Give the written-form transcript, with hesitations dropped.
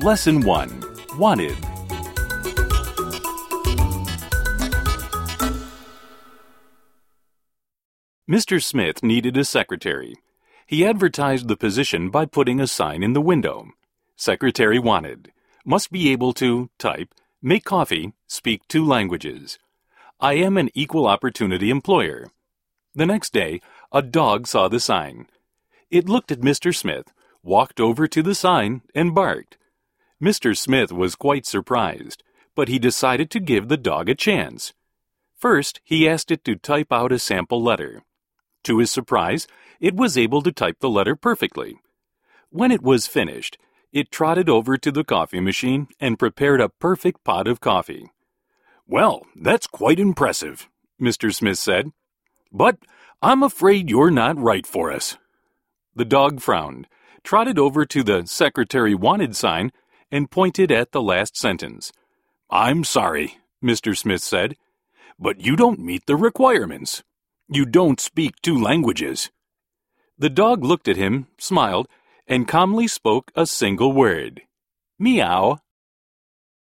Lesson 1. Wanted. Mr. Smith needed a secretary. He advertised the position by putting a sign in the window. Secretary wanted. Must be able to type, make coffee, speak 2 languages. I am an equal opportunity employer. The next day, a dog saw the sign. It looked at Mr. Smith, walked over to the sign, and barked. Mr. Smith was quite surprised, but he decided to give the dog a chance. First, he asked it to type out a sample letter. To his surprise, it was able to type the letter perfectly. When it was finished, it trotted over to the coffee machine and prepared a perfect pot of coffee. "Well, that's quite impressive," Mr. Smith said. "But I'm afraid you're not right for us." The dog frowned, trotted over to the Secretary Wanted sign, and pointed at the last sentence. "I'm sorry," Mr. Smith said, "but you don't meet the requirements. You don't speak 2 languages." The dog looked at him, smiled, and calmly spoke a single word. "Meow."